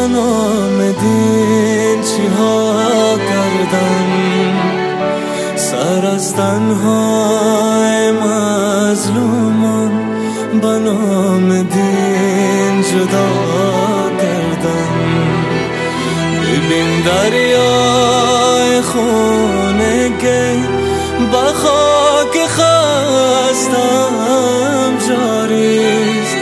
نام دین چی ها کردن، سر از تنهای مظلومان به نام دین جدا کردن. ببین دریای خونه که با خاک خستم جاریست،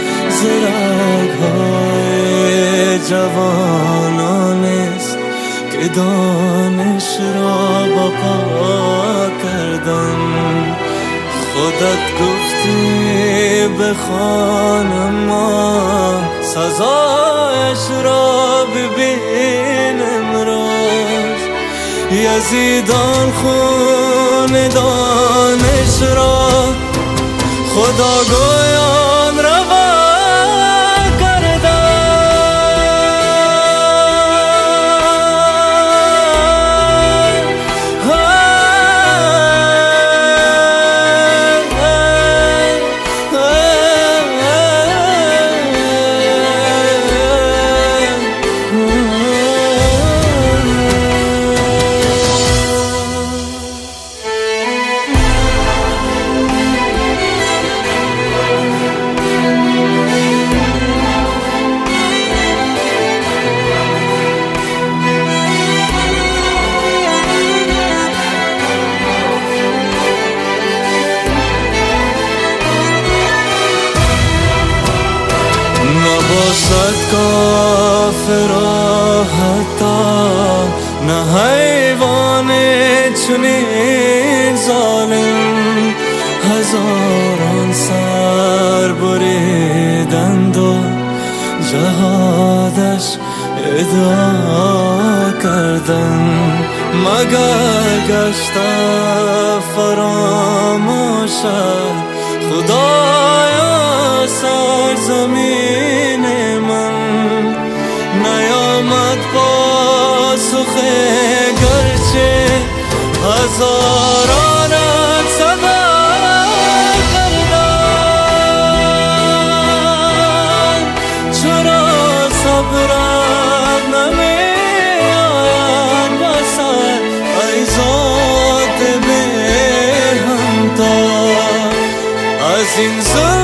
زرگ‌های جوانانست که دانش را با پا کردن. خودت گفتی بخوانم ما سزایش را ببین امروز، یزیدان خون دانش را خدا گویان روا نباشد کافر حتی نه حیوان چنین ظالم، هزاران سر بریدند و جهادش ادعا کردن، مگر گشت فراموشد خدایا سرزمین من، نیامد پاسخ گرچه هزارانت صدا کردن. چرا صبرت نمی آید بسر ای ذات به همتا، از این